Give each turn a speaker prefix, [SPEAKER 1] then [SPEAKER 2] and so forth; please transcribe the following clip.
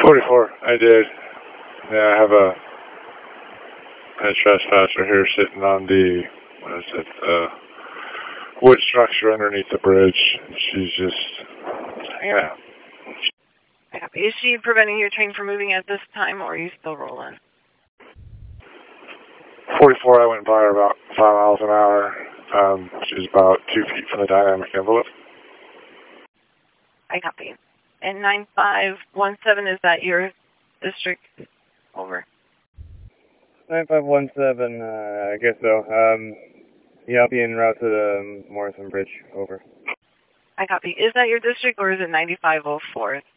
[SPEAKER 1] 44, I did. Yeah, I have a trespasser here sitting on the, what is it, wood structure underneath the bridge. She's just hanging out.
[SPEAKER 2] Is she preventing your train from moving at this time, or are you still rolling?
[SPEAKER 1] 44, I went by her about 5 miles an hour. She's about 2 feet from the dynamic envelope.
[SPEAKER 2] I copy. And 9517, is that your district? Over.
[SPEAKER 3] 9517, I guess so. Yeah, I'll be en route to the Morrison Bridge. Over.
[SPEAKER 2] I copy. Is that your district, or is it 9504?